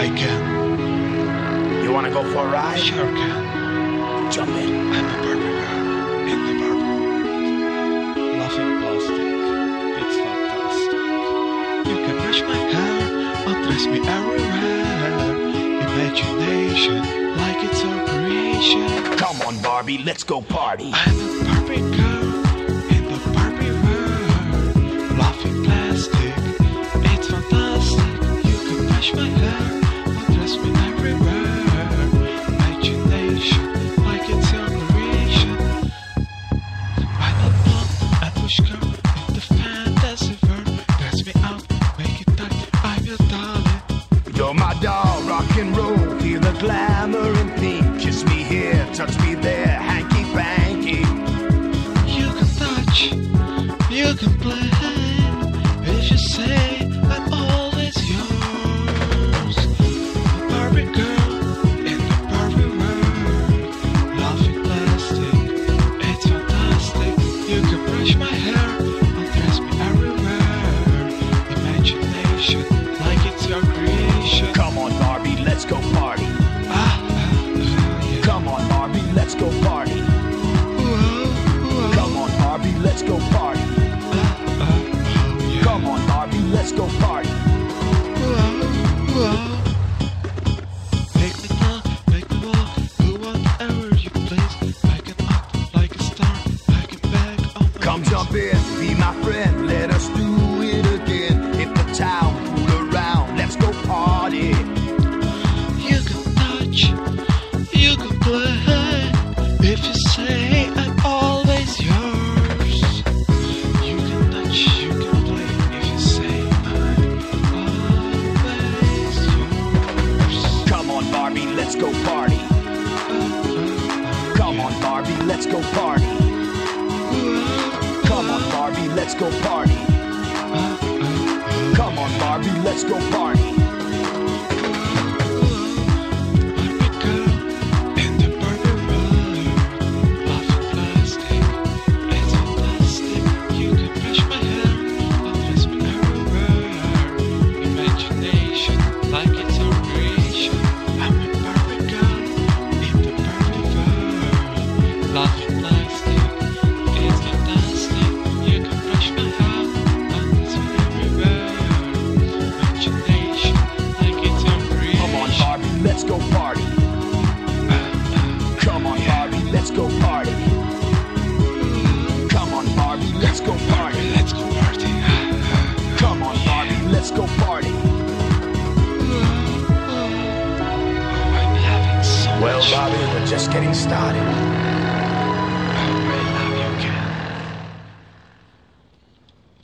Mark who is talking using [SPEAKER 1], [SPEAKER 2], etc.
[SPEAKER 1] I can.
[SPEAKER 2] You wanna go for a ride?
[SPEAKER 1] Sure can.
[SPEAKER 2] Jump in.
[SPEAKER 1] I'm a Barbie girl in the Barbie world. Laughing plastic, it's fantastic. You can brush my hair, undress me everywhere. Imagination, like it's our creation.
[SPEAKER 2] Come on, Barbie, let's go party.
[SPEAKER 1] I'm a Barbie girl in the Barbie world. Laughing plastic, it's fantastic. You can brush my hair, undress me everywhere. Imagination, like it's your creation. I'm a blonde and bush girl in the fantasy world. Dress me out, make it tight, I'm your darling.
[SPEAKER 2] You're my doll, rock and roll. Feel the glamour in pink. Kiss me here, touch me there, hanky panky.
[SPEAKER 1] You can touch, you can play. If you say I'm always yours. A Barbie girl in the Barbie world. Laughing plastic, it's fantastic. You can brush my hair, undress me everywhere. Imagination, like it's your creation.
[SPEAKER 2] Come on, Barbie, let's go party.
[SPEAKER 1] Yeah.
[SPEAKER 2] Come on, Barbie, let's go party.
[SPEAKER 1] Whoa.
[SPEAKER 2] Come on, Barbie, let's go party.
[SPEAKER 1] Yeah.
[SPEAKER 2] Come on, Barbie, let's go party.
[SPEAKER 1] Whoa. Make me talk, make me walk, do whatever you please. I can act like a star, I can beg on my
[SPEAKER 2] Come
[SPEAKER 1] knees.
[SPEAKER 2] jump in, be my friend, let us do it again. Hit the town, fool around, let's go party.
[SPEAKER 1] You can touch, you can play. If you say I'm always yours. You can touch, you can play. If you say I'm always yours.
[SPEAKER 2] Come on, Barbie, let's go party. Come on, Barbie, let's go party. Come on, Barbie, let's go party. Come on, Barbie, let's go party.
[SPEAKER 1] Barbie girl in the Barbie world. Laughing plastic, it's fantastic. You can brush my hair, undress me everywhere. Imagination, like it's our creation. I'm a Barbie girl in the Barbie world. Laughing plastic, it's fantastic. You can brush my hair, undress me everywhere. Imagination, like it's our creation.
[SPEAKER 2] Come on, Barbie, let's go party. Come on, Barbie, let's go party. Come on, Barbie, let's go party.
[SPEAKER 1] Let's go party.
[SPEAKER 2] Come on, Barbie, let's go party.
[SPEAKER 1] I'm having so
[SPEAKER 2] Well,
[SPEAKER 1] much
[SPEAKER 2] Barbie, we're just getting started.